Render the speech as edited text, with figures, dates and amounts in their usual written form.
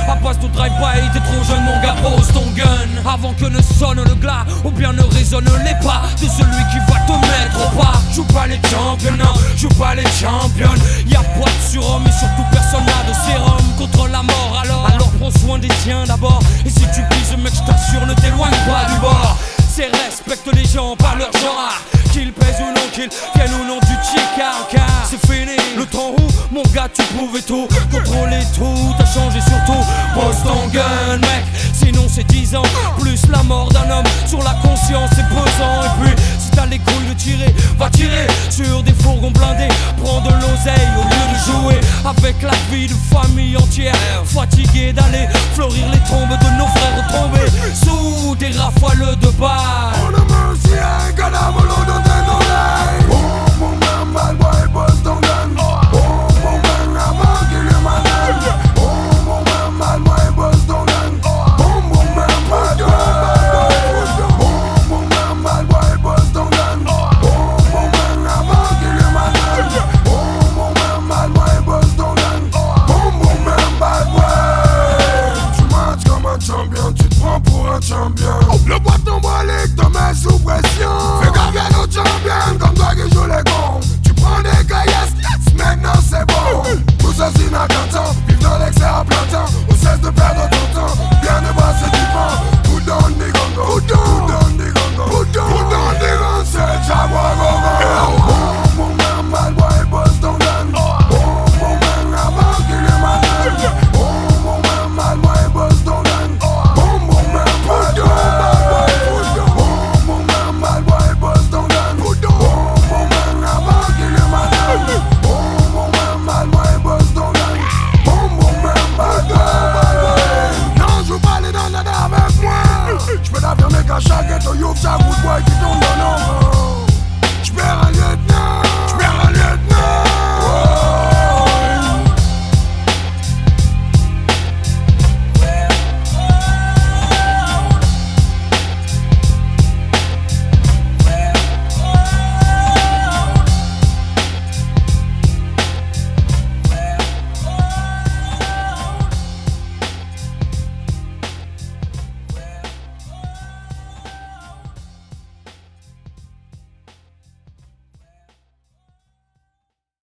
À base de drive-by, t'es trop jeune mon gars, pose ton gun avant que ne sonne le glas ou bien ne résonne les pas de celui qui va te mettre au pas. Joue pas les champions, non, joue pas les championnes. Y'a pas de surhomme et surtout personne n'a de sérum contre la mort. Alors prends soin des tiens d'abord. Et si tu pises mec, je t'assure, ne t'éloigne pas du bord. C'est respecte les gens par leur genre, qu'ils pèsent ou non, qu'ils viennent ou non du Chicago. Car c'est fini, le temps où mon gars tu pouvais tout contrôler, tout t'as changé surtout. Pose ton gun mec, sinon c'est 10 ans plus la mort d'un homme sur la conscience, c'est pesant. Et puis si t'as les couilles de tirer, va tirer sur des fourgons blindés. Prends de l'oseille au lieu de jouer avec la vie de famille entière. Fatigué